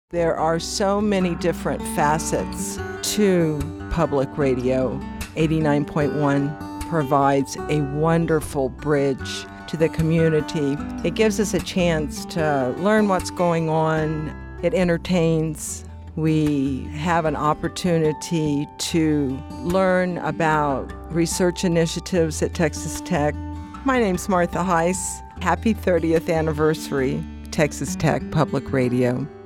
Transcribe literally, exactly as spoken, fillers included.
There are so many different facets to public radio. eighty-nine point one provides a wonderful bridge to the community. It gives us a chance to learn what's going on. It entertains. We have an opportunity to learn about research initiatives at Texas Tech. My name's Martha Heiss. Happy thirtieth anniversary, Texas Tech Public Radio.